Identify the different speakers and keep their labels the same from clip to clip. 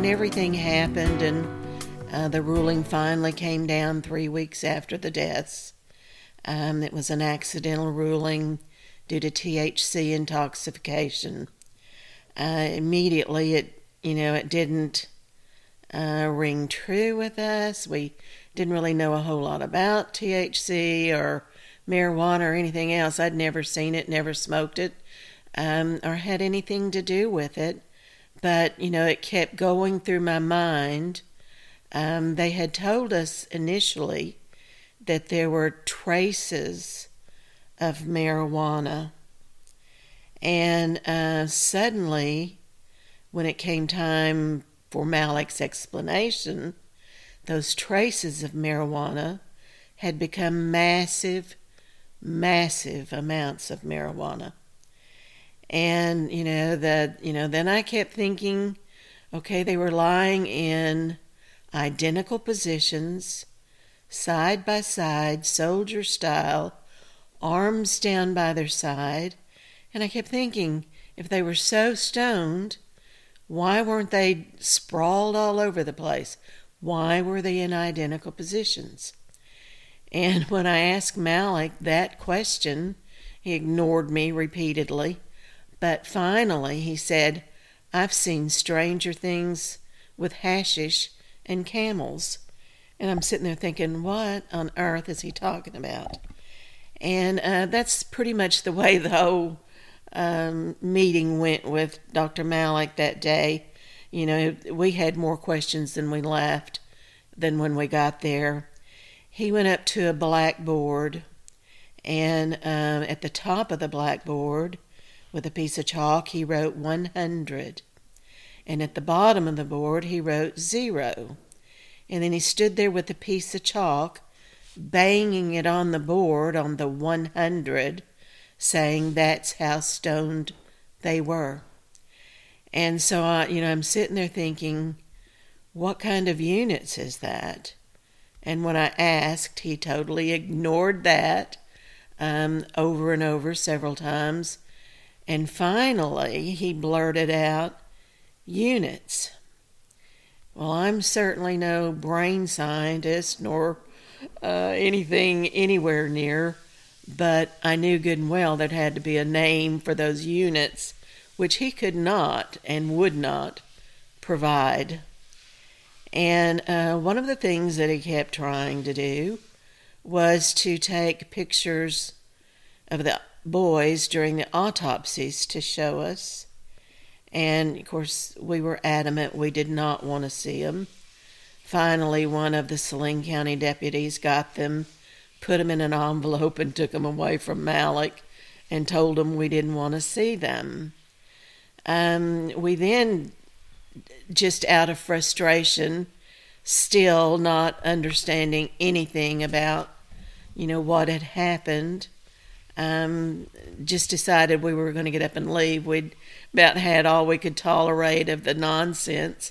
Speaker 1: when everything happened and the ruling finally came down 3 weeks after the deaths, it was an accidental ruling due to THC intoxication. Immediately, it didn't ring true with us. We didn't really know a whole lot about THC or marijuana or anything else. I'd never seen it, never smoked it, or had anything to do with it. But, it kept going through my mind. They had told us initially that there were traces of marijuana. And suddenly, when it came time for Malik's explanation, those traces of marijuana had become massive amounts of marijuana. And, then I kept thinking, okay, they were lying in identical positions, side by side, soldier style, arms down by their side. And I kept thinking, if they were so stoned, why weren't they sprawled all over the place? Why were they in identical positions? And when I asked Malik that question, he ignored me repeatedly. But finally he said, I've seen stranger things with hashish and camels. And I'm sitting there thinking, what on earth is he talking about? And that's pretty much the way the whole meeting went with Dr. Malik that day. We had more questions than we left than when we got there. He went up to a blackboard, and at the top of the blackboard, with a piece of chalk, he wrote 100. And at the bottom of the board, he wrote 0. And then he stood there with a piece of chalk, banging it on the board on the 100, saying that's how stoned they were. And so, I'm sitting there thinking, what kind of units is that? And when I asked, he totally ignored that over and over several times. And finally, he blurted out, units. Well, I'm certainly no brain scientist nor anything anywhere near, but I knew good and well there had to be a name for those units, which he could not and would not provide. And one of the things that he kept trying to do was to take pictures of the boys during the autopsies to show us. And, of course, we were adamant we did not want to see them. Finally, one of the Saline County deputies got them, put them in an envelope, and took them away from Malik and told him we didn't want to see them. We then, just out of frustration, still not understanding anything about, what had happened, just decided we were going to get up and leave. We'd about had all we could tolerate of the nonsense.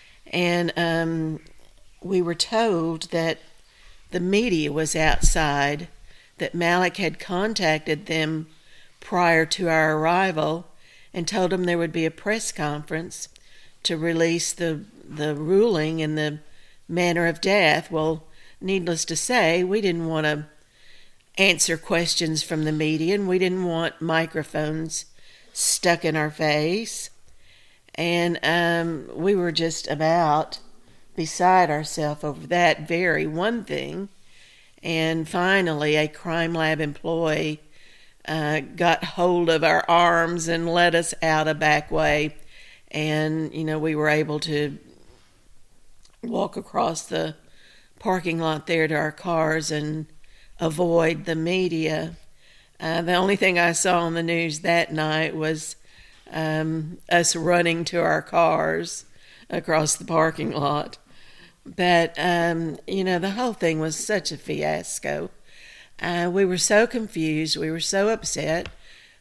Speaker 1: And we were told that the media was outside, that Malik had contacted them prior to our arrival and told them there would be a press conference to release the ruling and the manner of death. Well, needless to say, we didn't want to answer questions from the media, and we didn't want microphones stuck in our face. And we were just about beside ourselves over that very one thing. And finally, a crime lab employee got hold of our arms and led us out a back way. And, we were able to walk across the parking lot there to our cars and avoid the media. The only thing I saw on the news that night was us running to our cars across the parking lot. But, the whole thing was such a fiasco. We were so confused. We were so upset.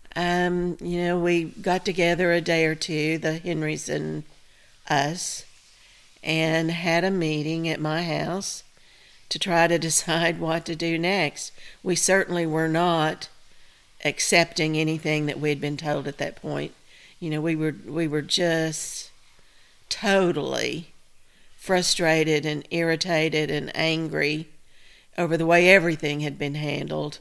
Speaker 1: We got together a day or two, the Henrys and us, and had a meeting at my house to try to decide what to do next. We certainly were not accepting anything that we had been told at that point. We were just totally frustrated and irritated and angry over the way everything had been handled.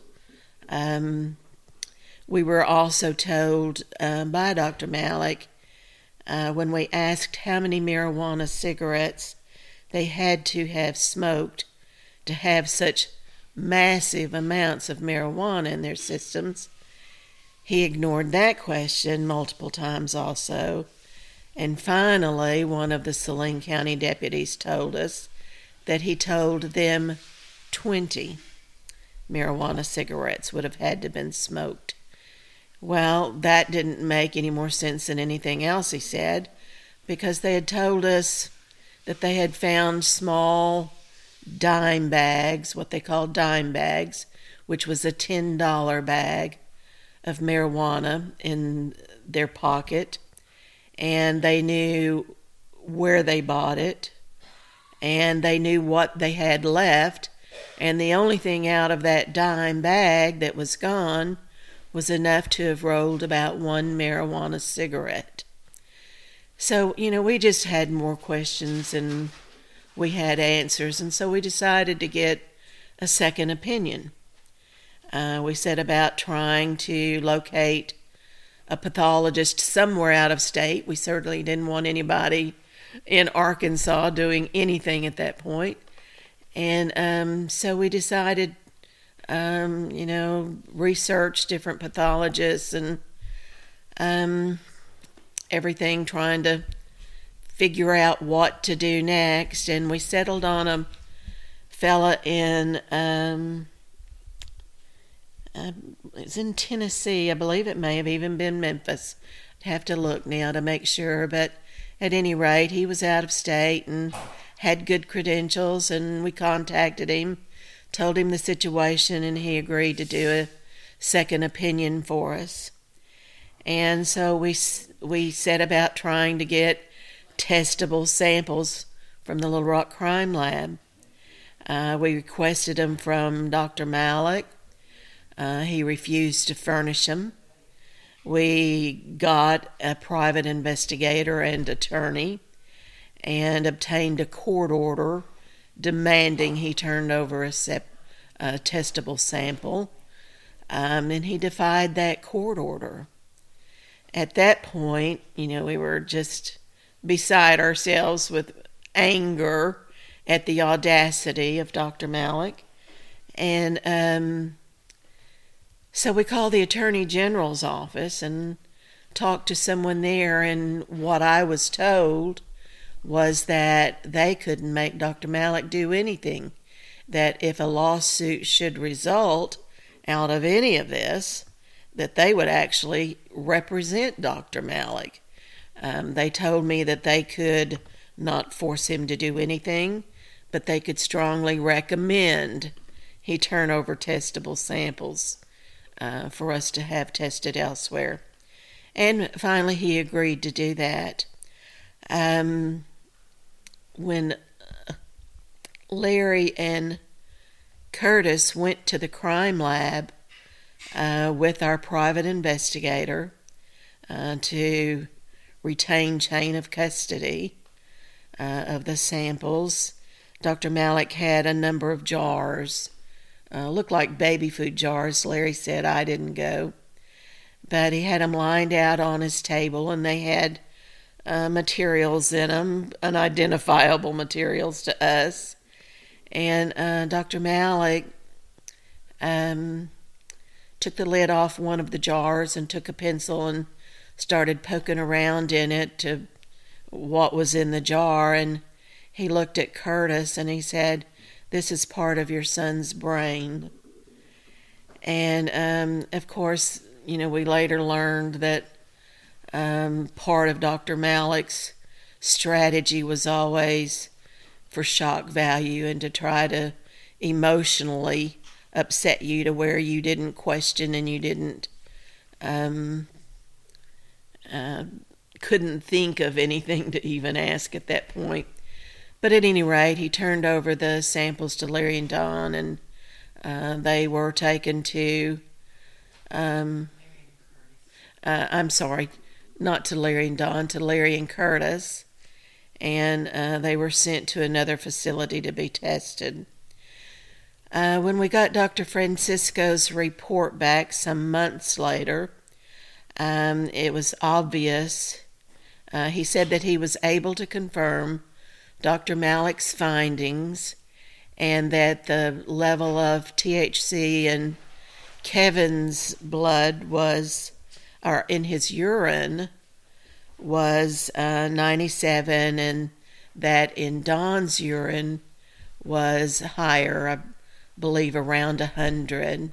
Speaker 1: We were also told by Dr. Malik when we asked how many marijuana cigarettes they had to have smoked to have such massive amounts of marijuana in their systems. He ignored that question multiple times also. And finally, one of the Saline County deputies told us that he told them 20 marijuana cigarettes would have had to have been smoked. Well, that didn't make any more sense than anything else he said, because they had told us that they had found small dime bags, what they called dime bags, which was a $10 bag of marijuana in their pocket, and they knew where they bought it, and they knew what they had left, and the only thing out of that dime bag that was gone was enough to have rolled about one marijuana cigarette. So, we just had more questions than we had answers, and so we decided to get a second opinion. We set about trying to locate a pathologist somewhere out of state. We certainly didn't want anybody in Arkansas doing anything at that point. And so we decided, research different pathologists and everything, trying to figure out what to do next. And we settled on a fella in, it's in Tennessee. I believe it may have even been Memphis. I'd have to look now to make sure. But at any rate, he was out of state and had good credentials, and we contacted him, told him the situation, and he agreed to do a second opinion for us. And so we set about trying to get testable samples from the Little Rock Crime Lab. We requested them from Dr. Malik. He refused to furnish them. We got a private investigator and attorney and obtained a court order demanding he turned over a testable sample, and he defied that court order. At that point, we were just beside ourselves with anger at the audacity of Dr. Malik, and so we called the Attorney General's office and talked to someone there, and what I was told was that they couldn't make Dr. Malik do anything, that if a lawsuit should result out of any of this, that they would actually represent Dr. Malik. They told me that they could not force him to do anything, but they could strongly recommend he turn over testable samples for us to have tested elsewhere. And finally he agreed to do that. When Larry and Curtis went to the crime lab with our private investigator to retain chain of custody of the samples, Dr. Malik had a number of jars, looked like baby food jars. Larry said I didn't go, but he had them lined out on his table, and they had materials in them, unidentifiable materials to us. And Dr. Malik took the lid off one of the jars and took a pencil and started poking around in it to what was in the jar. And he looked at Curtis and he said, "This is part of your son's brain." And of course, we later learned that part of Dr. Malik's strategy was always for shock value and to try to emotionally upset you to where you didn't question and you didn't couldn't think of anything to even ask at that point. But at any rate, he turned over the samples to Larry and Don, and they were taken to I'm sorry, not to Larry and Don, to Larry and Curtis. and they were sent to another facility to be tested. When we got Dr. Francisco's report back some months later, it was obvious. He said that he was able to confirm Dr. Malik's findings and that the level of THC in Kevin's blood or in his urine was 97, and that in Don's urine was higher, I believe around 100.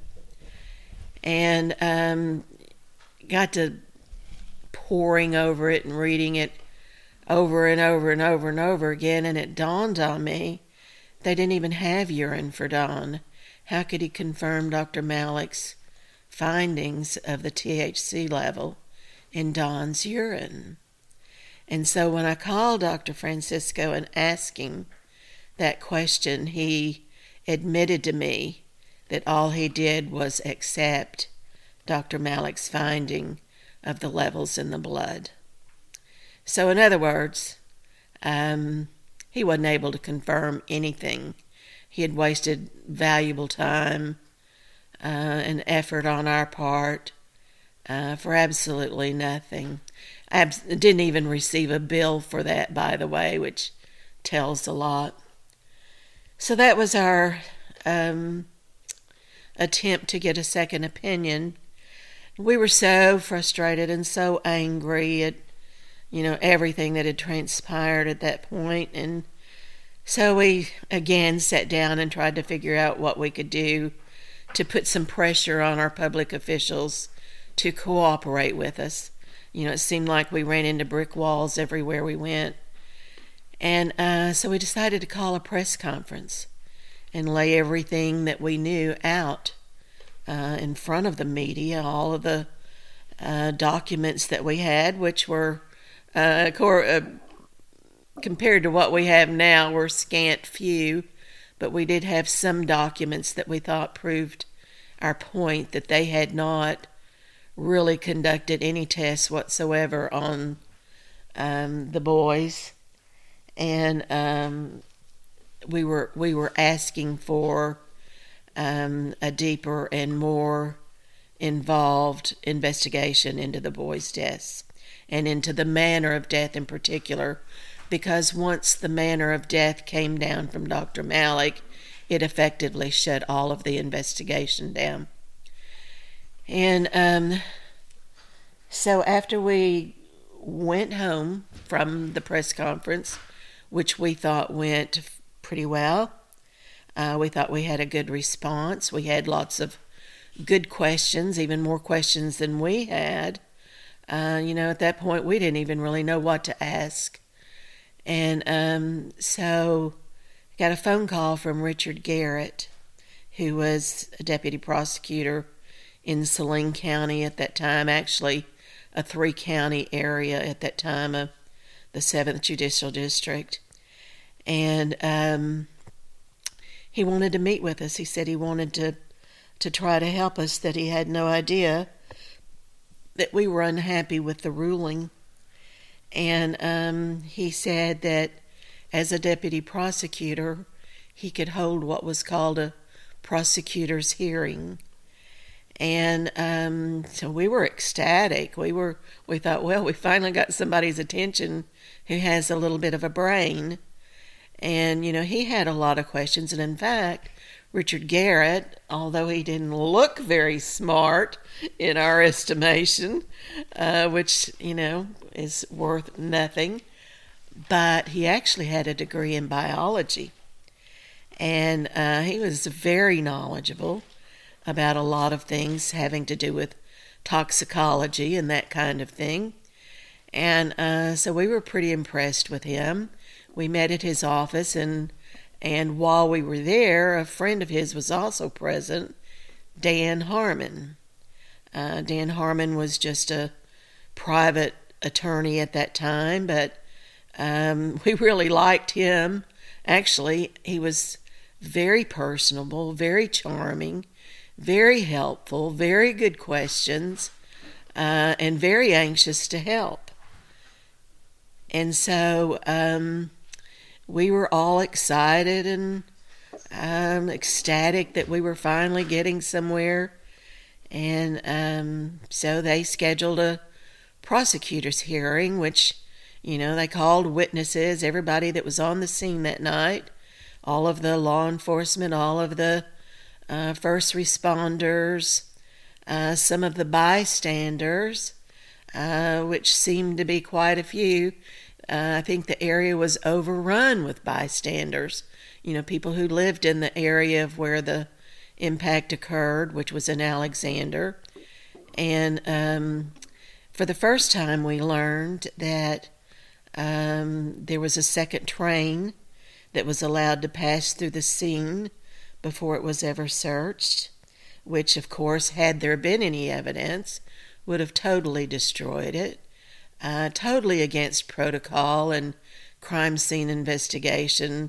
Speaker 1: And got to poring over it and reading it over and over and over and over again, and it dawned on me they didn't even have urine for Don. How could he confirm Dr. Malik's findings of the THC level in Don's urine? And so when I called Dr. Francisco and asked him that question, he admitted to me that all he did was accept Dr. Malik's finding of the levels in the blood. So in other words, he wasn't able to confirm anything. He had wasted valuable time and effort on our part for absolutely nothing. I didn't even receive a bill for that, by the way, which tells a lot. So that was our attempt to get a second opinion. We were so frustrated and so angry at everything that had transpired at that point. And so we again sat down and tried to figure out what we could do to put some pressure on our public officials to cooperate with us. It seemed like we ran into brick walls everywhere we went. And so we decided to call a press conference and lay everything that we knew out in front of the media, all of the documents that we had, which were compared to what we have now, were scant few, but we did have some documents that we thought proved our point that they had not really conducted any tests whatsoever on the boys, and we were asking for a deeper and more involved investigation into the boys' deaths and into the manner of death in particular, because once the manner of death came down from Dr. Malik, it effectively shut all of the investigation down. And so after we went home from the press conference, which we thought went pretty well, we thought we had a good response. We had lots of good questions, even more questions than we had. At that point, we didn't even really know what to ask. And so got a phone call from Richard Garrett, who was a deputy prosecutor in Saline County at that time, actually a 3-county area at that time of the 7th Judicial District. And he wanted to meet with us. He said he wanted to try to help us, that he had no idea that we were unhappy with the ruling. And he said that as a deputy prosecutor, he could hold what was called a prosecutor's hearing. And so we were ecstatic. We thought, well, we finally got somebody's attention who has a little bit of a brain. And, he had a lot of questions. And in fact, Richard Garrett, although he didn't look very smart in our estimation, which, is worth nothing, but he actually had a degree in biology. And he was very knowledgeable about a lot of things having to do with toxicology and that kind of thing. And so we were pretty impressed with him. We met at his office, and while we were there, a friend of his was also present, Dan Harmon. Dan Harmon was just a private attorney at that time, but we really liked him. Actually, he was very personable, very charming, very helpful, very good questions, and very anxious to help. And so we were all excited and ecstatic that we were finally getting somewhere. And so they scheduled a prosecutor's hearing, which, they called witnesses, everybody that was on the scene that night, all of the law enforcement, all of the first responders, some of the bystanders, which seemed to be quite a few. I think the area was overrun with bystanders, people who lived in the area of where the impact occurred, which was in Alexander. And for the first time, we learned that there was a second train that was allowed to pass through the scene before it was ever searched, which, of course, had there been any evidence, would have totally destroyed it. Totally against protocol and crime scene investigation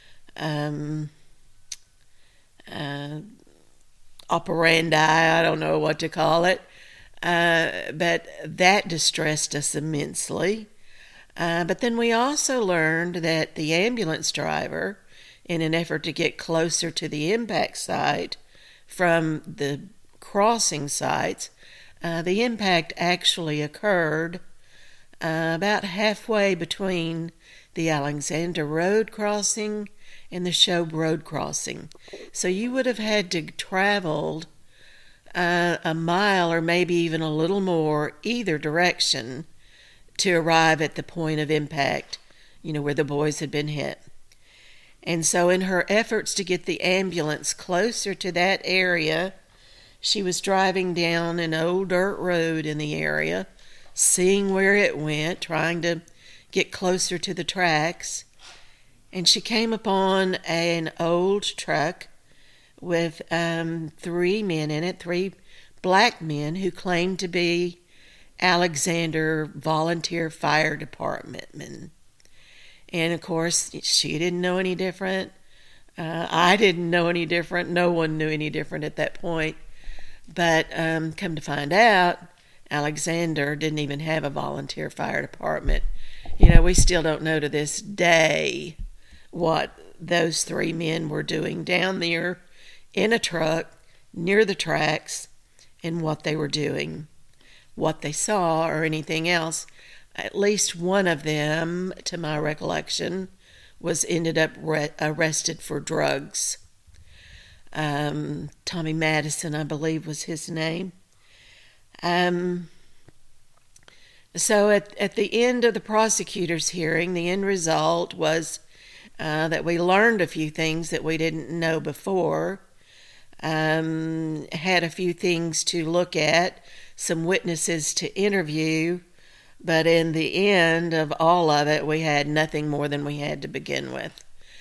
Speaker 1: operandi, I don't know what to call it, but that distressed us immensely. But then we also learned that the ambulance driver, in an effort to get closer to the impact site from the crossing sites, the impact actually occurred about halfway between the Alexander Road crossing and the Shobe Road crossing. So you would have had to traveled a mile or maybe even a little more either direction to arrive at the point of impact, where the boys had been hit. And so in her efforts to get the ambulance closer to that area, she was driving down an old dirt road in the area, seeing where it went, trying to get closer to the tracks. And she came upon an old truck with 3 men in it, 3 black men who claimed to be Alexander Volunteer Fire Department men. And of course, she didn't know any different. I didn't know any different. No one knew any different at that point. But come to find out, Alexander didn't even have a volunteer fire department. We still don't know to this day what those 3 men were doing down there in a truck near the tracks and what they were doing, what they saw, or anything else. At least one of them, to my recollection, was ended up arrested for drugs. Tommy Madison, I believe, was his name. So at the end of the prosecutor's hearing, the end result was that we learned a few things that we didn't know before, had a few things to look at, some witnesses to interview, but in the end of all of it, we had nothing more than we had to begin with.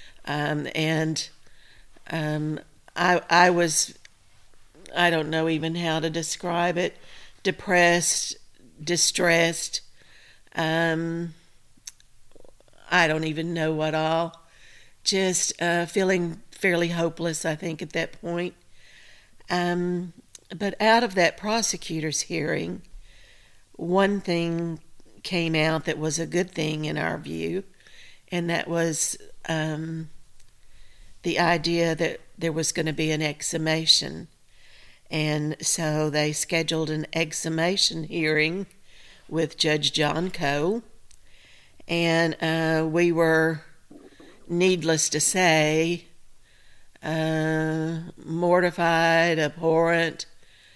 Speaker 1: I was, I don't know even how to describe it, depressed, distressed, I don't even know what all, just feeling fairly hopeless, I think, at that point. But out of that prosecutor's hearing, one thing came out that was a good thing in our view, and that was the idea that there was going to be an exhumation. And so they scheduled an exhumation hearing with Judge John Coe, and we were, needless to say, mortified, abhorrent,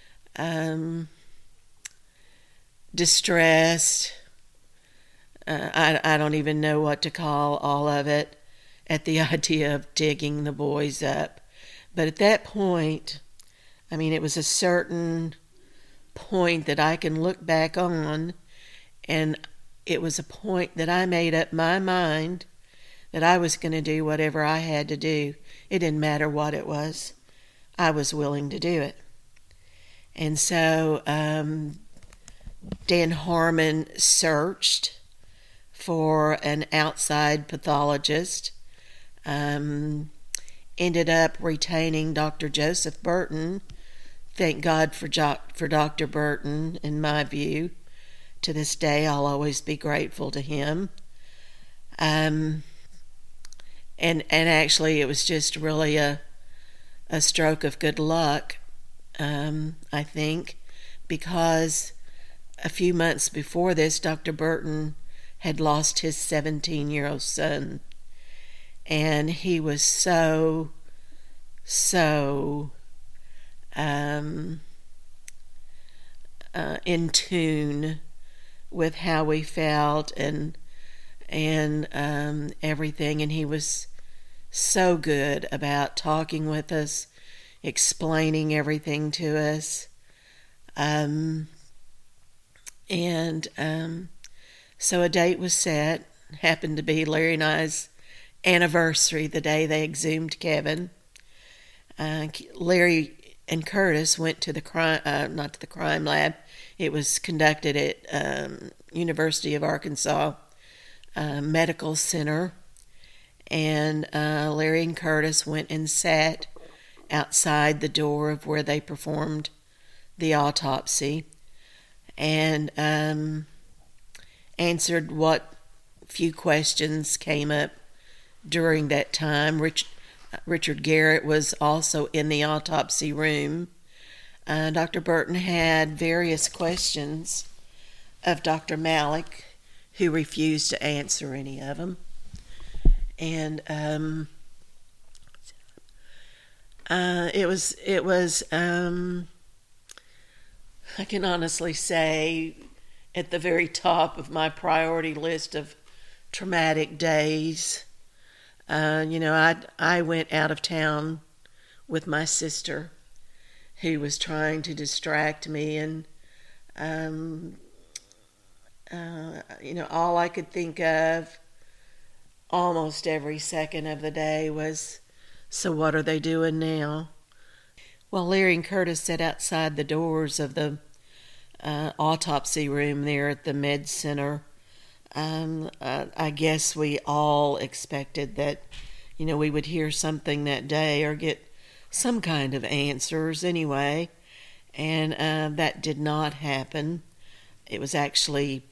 Speaker 1: distressed. I don't even know what to call all of it at the idea of digging the boys up. But at that point, it was a certain point that I can look back on, and it was a point that I made up my mind that I was going to do whatever I had to do. It didn't matter what it was. I was willing to do it. And so Dan Harmon searched for an outside pathologist, ended up retaining Dr. Joseph Burton. Thank God for Dr. Burton, in my view. To this day, I'll always be grateful to him. Um, and actually, it was just really a stroke of good luck, I think, because a few months before this, Dr. Burton had lost his 17-year-old son, and he was so in tune with how we felt and everything, and he was so good about talking with us, explaining everything to us, so a date was set. Happened to be Larry and I's anniversary, the day they exhumed Kevin. Larry and Curtis went to the not to the crime lab. It was conducted at University of Arkansas Medical Center, and Larry and Curtis went and sat outside the door of where they performed the autopsy, and answered what few questions came up during that time. Richard Garrett was also in the autopsy room. Dr. Burton had various questions of Dr. Malik, who refused to answer any of them. And it was I can honestly say, at the very top of my priority list of traumatic days. I went out of town with my sister, who was trying to distract me, and all I could think of almost every second of the day was, so what are they doing now? Well, Larry and Curtis sat outside the doors of the autopsy room there at the med center. I guess we all expected that, we would hear something that day or get some kind of answers anyway, and that did not happen. It was actually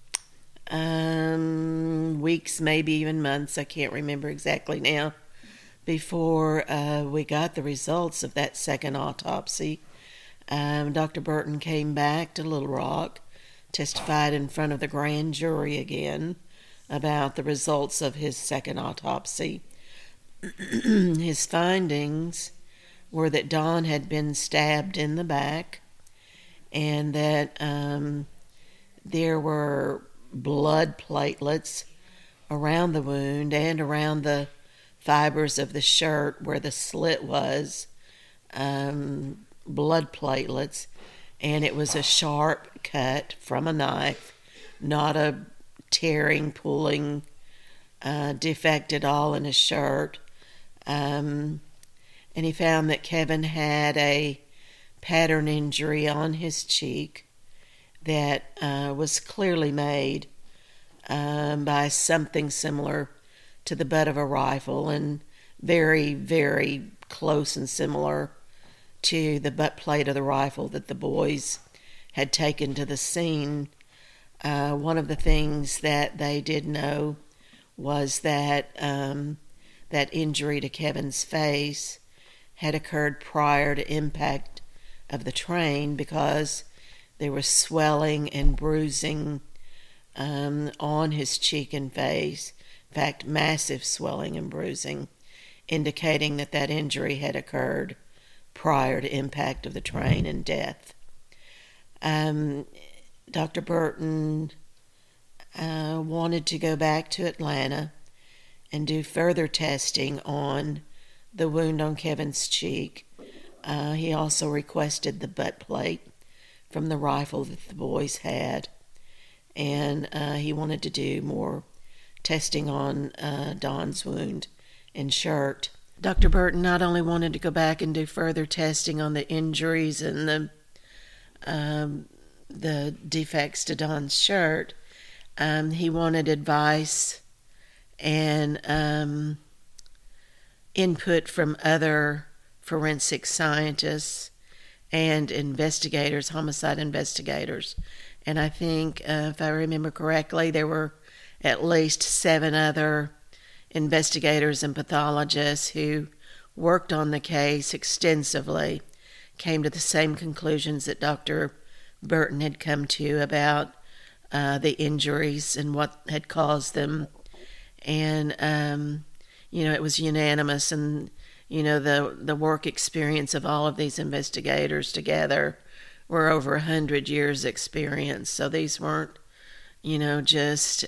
Speaker 1: weeks, maybe even months, I can't remember exactly now, before we got the results of that second autopsy. Dr. Burton came back to Little Rock, testified in front of the grand jury again about the results of his second autopsy. His findings were that Don had been stabbed in the back, and that there were blood platelets around the wound and around the fibers of the shirt where the slit was, blood platelets, and it was a sharp cut from a knife, not a tearing, pulling defect at all in his shirt. And he found that Kevin had a pattern injury on his cheek that was clearly made by something similar to the butt of a rifle, and very, very close and similar to the butt plate of the rifle that the boys had taken to the scene. One of the things that they did know was that that injury to Kevin's face had occurred prior to impact of the train, because there was swelling and bruising on his cheek and face. In fact, massive swelling and bruising, indicating that that injury had occurred prior to impact of the train and death. Dr. Burton wanted to go back to Atlanta and do further testing on the wound on Kevin's cheek. He also requested the butt plate from the rifle that the boys had, and he wanted to do more testing on Don's wound and shirt. Dr. Burton not only wanted to go back and do further testing on the injuries and the defects to Don's shirt, he wanted advice and input from other forensic scientists and investigators, homicide investigators. And I think, if I remember correctly, there were at least 7 other investigators and pathologists who worked on the case extensively came to the same conclusions that Dr. Burton had come to about the injuries and what had caused them. And, it was unanimous. And, the work experience of all of these investigators together were over 100 years experience. So these weren't, just,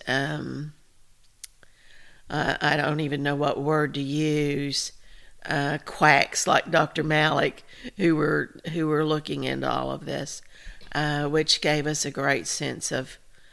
Speaker 1: I don't even know what word to use, quacks like Dr. Malik who were looking into all of this, which gave us a great sense of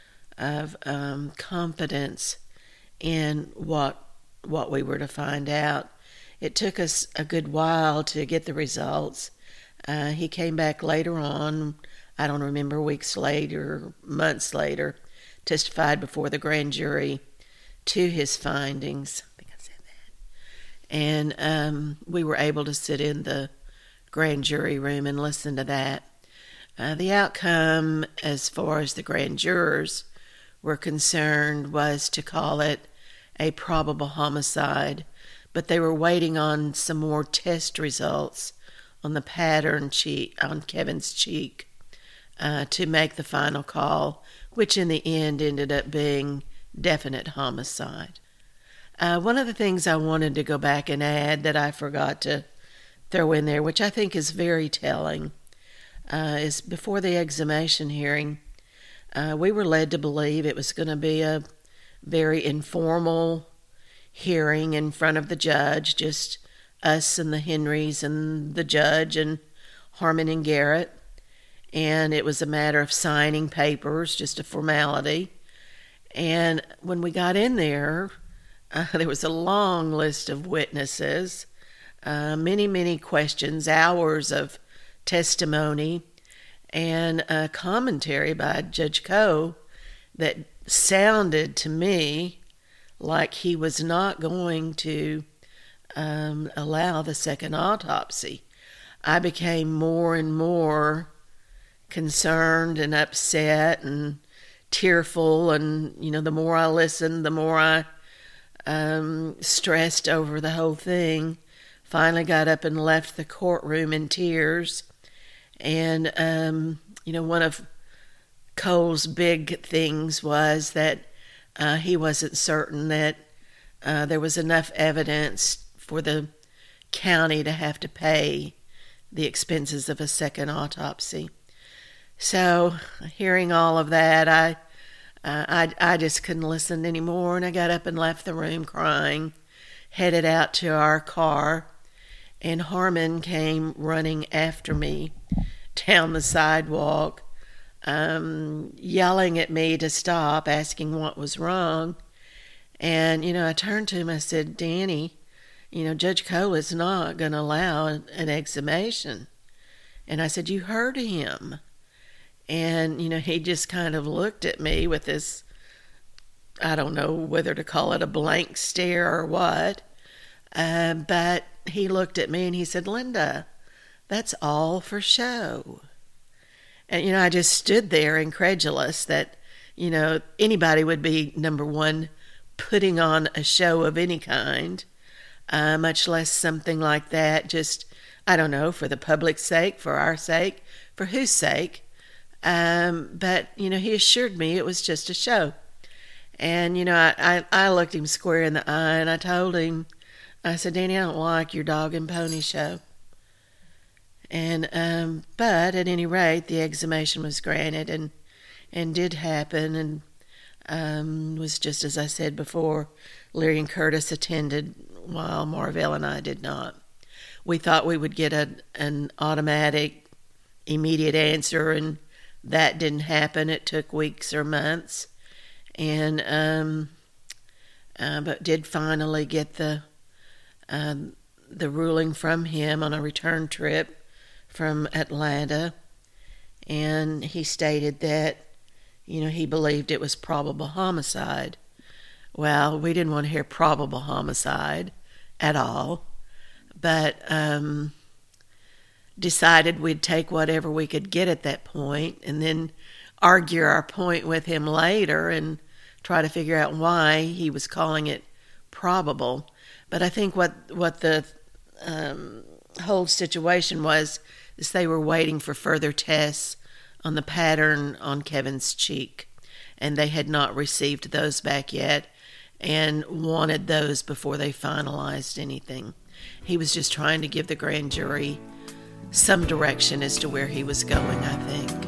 Speaker 1: confidence in what we were to find out. It took us a good while to get the results. He came back later on, I don't remember, weeks later, months later, testified before the grand jury to his findings. I think I said that. And we were able to sit in the grand jury room and listen to that. The outcome, as far as the grand jurors were concerned, was to call it a probable homicide, but they were waiting on some more test results on the pattern on Kevin's cheek to make the final call, which in the end ended up being definite homicide. One of the things I wanted to go back and add that I forgot to throw in there, which I think is very telling, is before the exhumation hearing, we were led to believe it was going to be a very informal hearing in front of the judge, just us and the Henrys and the judge and Harmon and Garrett. And it was a matter of signing papers, just a formality. And when we got in there, there was a long list of witnesses, many, many questions, hours of testimony, and a commentary by Judge Coe that sounded to me like he was not going to allow the second autopsy. I became more and more concerned and upset and tearful, and the more I listened, the more I stressed over the whole thing. Finally got up and left the courtroom in tears. And one of Cole's big things was that he wasn't certain that there was enough evidence for the county to have to pay the expenses of a second autopsy. So, hearing all of that, I just couldn't listen anymore, and I got up and left the room crying, headed out to our car, and Harmon came running after me down the sidewalk, yelling at me to stop, asking what was wrong. And, I turned to him, I said, Danny, Judge Coe is not going to allow an exhumation. And I said, you heard him. And, he just kind of looked at me with this, I don't know whether to call it a blank stare or what, but he looked at me and he said, Linda, that's all for show. And, I just stood there incredulous that, anybody would be, number one, putting on a show of any kind, much less something like that, just, I don't know, for the public's sake, for our sake, for whose sake. But, he assured me it was just a show. And, I looked him square in the eye and I told him, I said, Danny, I don't like your dog and pony show. And, but at any rate, the exhumation was granted and did happen, and was just as I said before, Leary and Curtis attended while Marvell and I did not. We thought we would get an automatic, immediate answer, and that didn't happen. It took weeks or months, and but did finally get the ruling from him on a return trip from Atlanta, and he stated that, he believed it was probable homicide. Well, we didn't want to hear probable homicide at all, but decided we'd take whatever we could get at that point and then argue our point with him later and try to figure out why he was calling it probable. But I think what the whole situation was is they were waiting for further tests on the pattern on Kevin's cheek, and they had not received those back yet and wanted those before they finalized anything. He was just trying to give the grand jury some direction as to where he was going, I think.